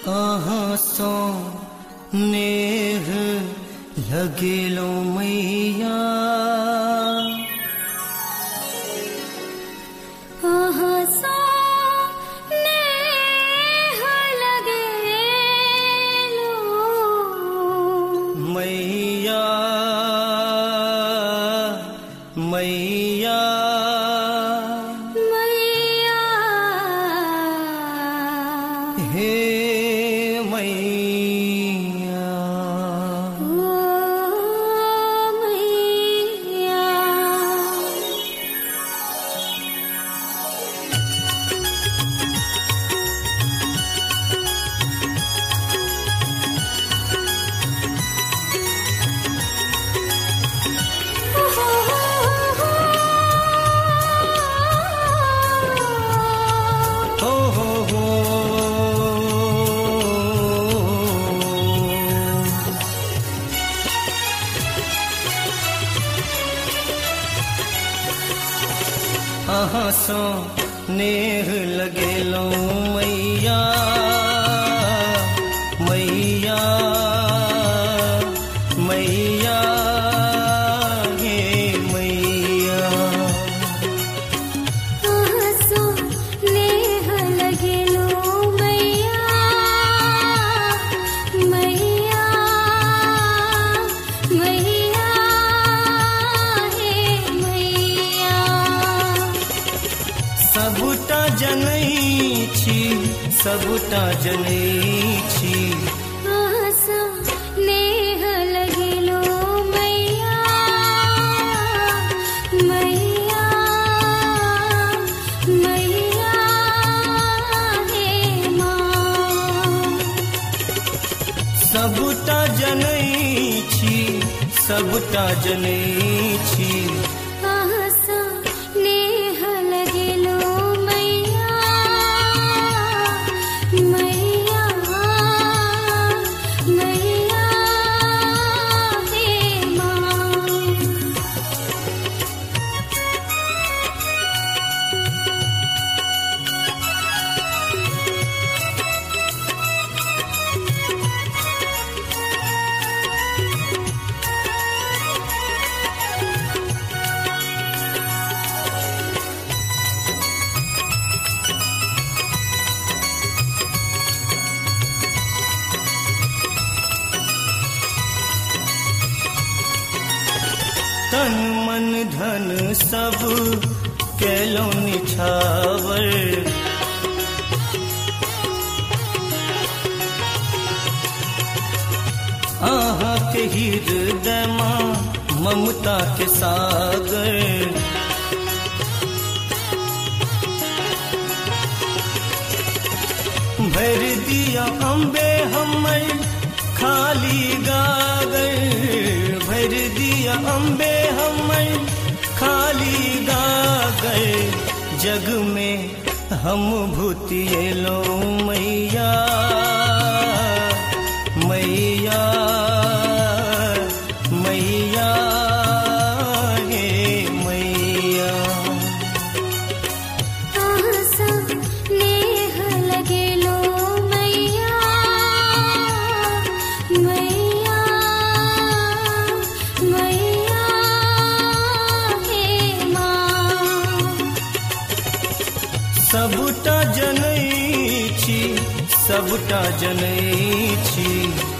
कहाँ सो नेह लगेलो मैया कहाँ सो नेह लगेलो मैया मैया मैया हे मैया ओ मैया हो हो कहाँ सो नेह लगेलो मैया मैया मैया हे मैया कहाँ सो नेह लगेलो मैया मैया मैया हे मैया सबुटा जनै छी सबुटा जनै छी कहाँ सो नेह लगेलो मैया मैया मैया हे माँ सबुटा जनै छी सबुटा जनै छी कहाँ सो नेह लगेलो मैया मैया मैया हे माँ तन मन धन सब केलो निछावर आहा के हृदय मां ममता के सागर भर दिया अम्बे हमर खाली गागर भर दिया अम्बे हमर खाली गागर जग में हम भूतिएलो मैया मैया मैया हे मैया कहाँ सो नेह लगेलो मैया मैया मैया हे माँ सबुटा जनै छी सबुटा जनै छी